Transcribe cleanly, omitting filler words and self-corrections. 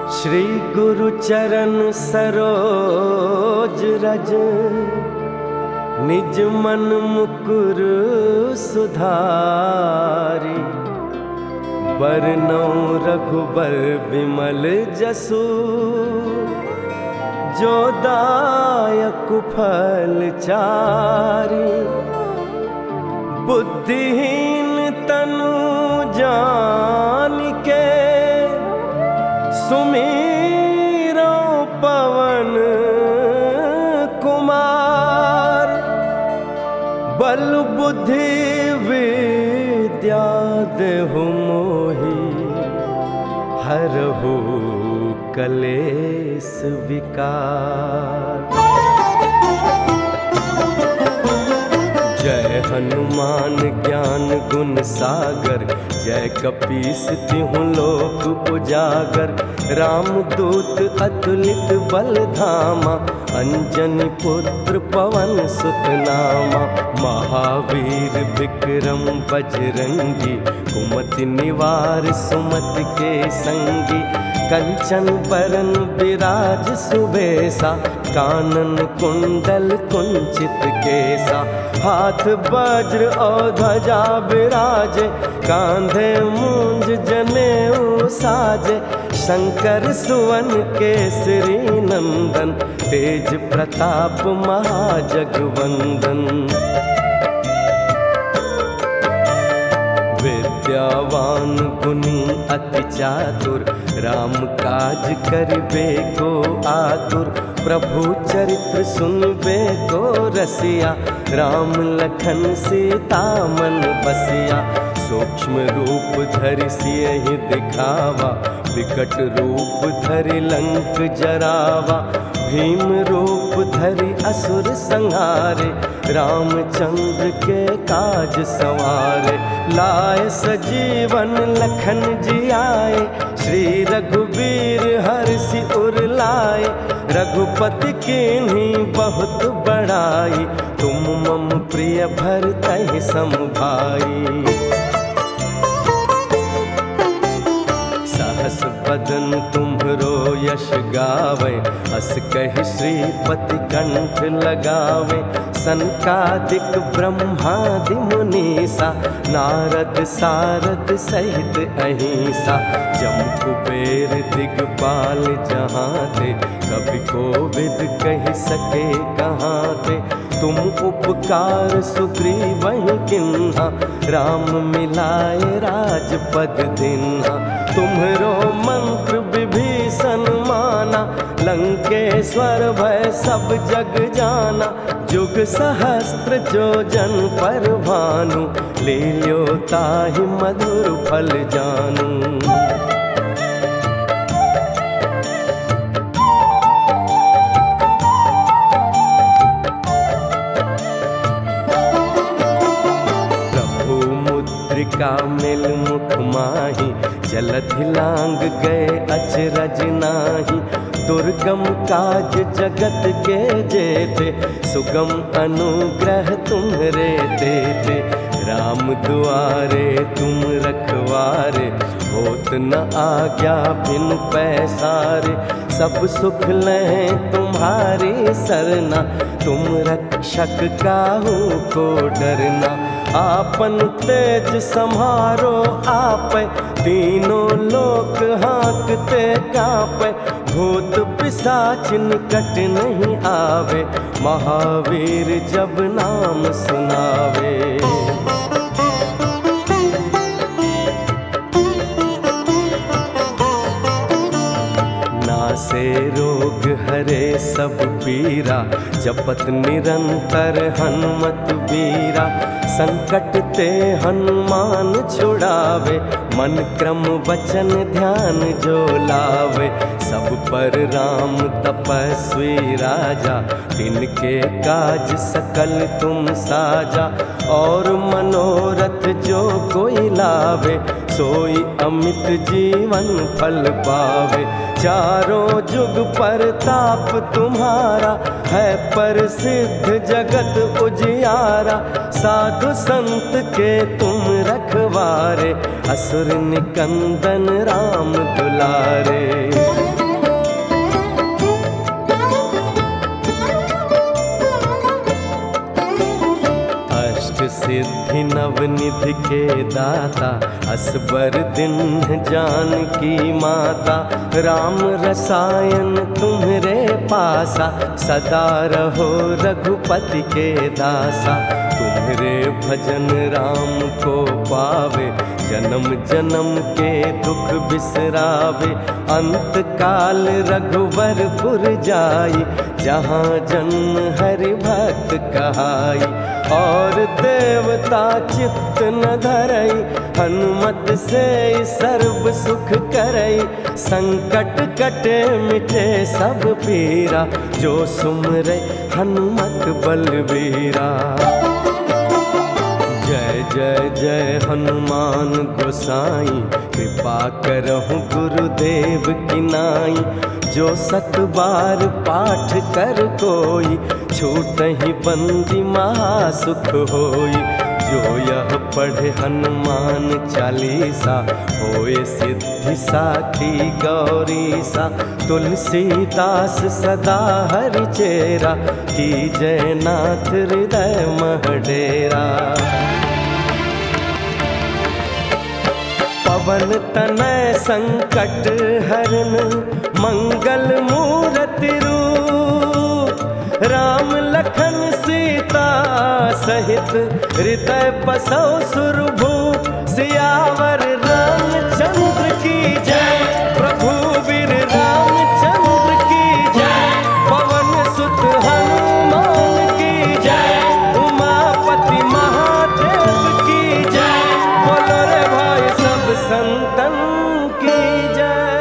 श्री गुरु चरण सरोज रज, निज मन मुकुर सुधारी। बरनौ रघुबर बिमल जसु, जो दायक फल चारि। बुद्धिहीन तनु जानिके, सुमीरो पवन कुमार। बल बुद्धि विद्या देहु मोहि, हरहु कलेस विकार। जय हनुमान ज्ञान गुण सागर, जय कपीस तिहुँ लोक उजागर। रामदूत अतुलित बल धामा, अंजनी पुत्र पवन सुत नामा। महावीर विक्रम बजरंगी, कुमति निवार सुमति के संगी। कंचन बरन विराज सुबेसा, कानन कुंडल कुंचित केसा। हाथ वज्र और ध्वजा विराजे, कांधे मूंज जनेऊ साजे। शंकर सुवन केसरी नंदन, तेज प्रताप महाजगवंदन। विद्यावान गुणी अति चातुर, राम काज करिबे को आतुर। प्रभु चरित्र सुनबे को रसिया, राम लखन सीता मन बसिया। सूक्ष्म रूप धरि सियहि दिखावा, विकट रूप धरि लंक जरावा। भीम रूप धरि असुर संहारे, रामचंद्र के काज सवारे। लाए सजीवन लखन जियाए, श्री रघुबीर हर्षि उर लाए। रघुपति कीन्ही बहुत बड़ाई, तुम मम प्रिय भरतहि सम भाई। सहस बदन तुम्हरो यश गावे, हस कहि श्रीपति कंठ लगावे। सनकादिक ब्रह्मादि मुनीसा, नारद सारद सहित अहिंसा। जम कुबेर दिगपाल जहाँ ते, कवि कोविद कहि सके कहाँ ते। तुम उपकार सुग्रीवहि किन्हा, राम मिलाए राजपद दिन्हा। तुम्हरो मंत्र विभीषण माना, लंकेश्वर भय सब जग जाना। जुग सहस्त्र जो जन पर भानु, लील्यो ताहि मधुर फल जानू। का मिल मुख माही, जलधि लांग गए अचरज नाही। दुर्गम काज जगत के जेते, सुगम अनुग्रह तुम्हरे देते। राम दुआरे तुम रखवारे, होत न आज्ञा बिनु पैसारे। सब सुख लें तुम्हारी सरना, तुम रक्षक काहू को डरना। आपन तेज सम्हारो आपै, तीनों लोक हाँकते काँपै। भूत पिशाच निकट नहीं आवे, महावीर जब नाम सुनावे। नासे रोग हरे सब पीरा, जपत निरंतर हनुमत बीरा। संकट ते हनुमान छुड़ावे, मन क्रम वचन ध्यान जो लावे। सब पर राम तपस्वी राजा, तिनके काज सकल तुम साजा। और मनोरथ जो कोई लावे, सोई अमित जीवन फल पावे। चारों जुग परताप तुम्हारा, है प्रसिद्ध जगत उजियारा। साधु संत के तुम रखवारे, असुर निकंदन राम दुलारे। सिद्धि नवनिधि के दाता, असबर दिन जानकी माता। राम रसायन तुम्हरे पासा, सदा रहो रघुपति के दासा। तुम्हरे भजन राम को पावे, जन्म जन्म के दुख बिसरावे। अंत काल रघुवरपुर जाई, जहाँ जन्म हरि भक्त कहाई। और देवता चित्त न धरई, हनुमत से सर्व सुख करई। संकट कटे मिटे सब पीरा, जो सुमरे हनुमत बलबीरा। जय जय जय हनुमान गोसाई, कृपा करहु गुरुदेव की नाई। जो सत बार पाठ कर कोई, छूटहि बंदी महासुख होई। जो यह पढ़े हनुमान चालीसा, होए सिद्धि साखी गौरीसा। तुलसीदास सदा हरि चेरा, कीजय नाथ हृदय मह डेरा। पवन तनय संकट हरन, मंगल मूरति रूप। राम लखन सीता सहित, हृदय बसौ सुरभूप। सियावर रामचंद्र की जय, प्रभु वीर रामचंद्र की जय। पवन सुत हनुमान की जय, उमापति महादेव की जय। बोलो रे भाई सब संतन की जय।